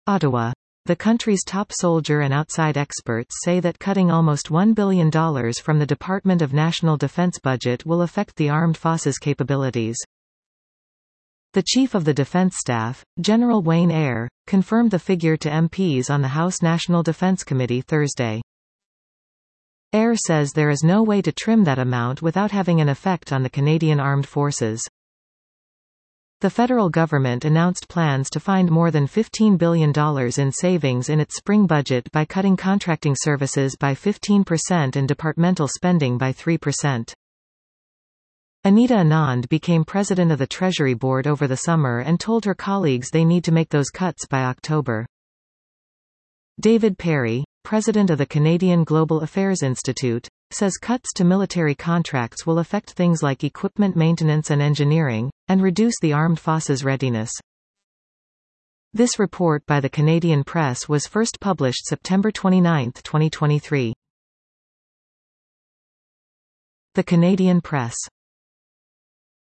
Ottawa. The country's top soldier and outside experts say that cutting almost $1 billion from the Department of National Defense budget will affect the armed forces' capabilities. The Chief of the Defense Staff, General Wayne Eyre, confirmed the figure to MPs on the House National Defense Committee Thursday. Eyre says there is no way to trim that amount without having an effect on the Canadian Armed Forces. The federal government announced plans to find more than $15 billion in savings in its spring budget by cutting contracting services by 15% and departmental spending by 3%. Anita Anand became president of the Treasury Board over the summer and told her colleagues they need to make those cuts by October. David Perry, president of the Canadian Global Affairs Institute, says cuts to military contracts will affect things like equipment maintenance and engineering, and reduce the armed forces' readiness. This report by the Canadian Press was first published September 29, 2023. The Canadian Press.